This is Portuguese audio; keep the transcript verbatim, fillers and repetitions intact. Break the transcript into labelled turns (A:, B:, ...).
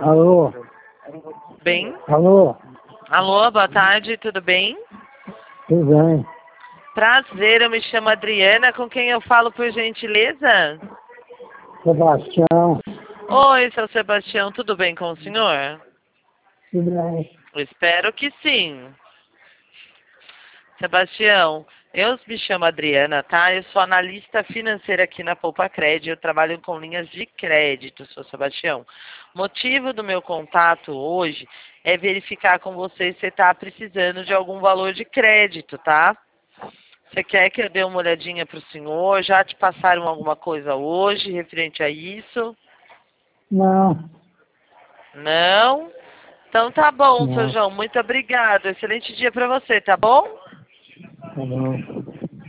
A: Alô?
B: Bem?
A: Alô?
B: Alô, boa tarde, tudo bem?
A: Tudo bem?
B: Prazer, eu me chamo Adriana, com quem eu falo por gentileza?
A: Sebastião?
B: Oi, seu Sebastião, tudo bem com o senhor?
A: Tudo bem?
B: Espero que sim. Sebastião, eu me chamo Adriana, tá? Eu sou analista financeira aqui na Poupa Cred, eu trabalho com linhas de crédito, seu Sebastião. O motivo do meu contato hoje é verificar com você se você está precisando de algum valor de crédito, tá? Você quer que eu dê uma olhadinha para o senhor? Já te passaram alguma coisa hoje referente a isso?
A: Não,
B: Não? Então tá bom, seu
A: não,
B: João. Muito obrigado. Excelente dia para você, tá bom?
A: tá bom.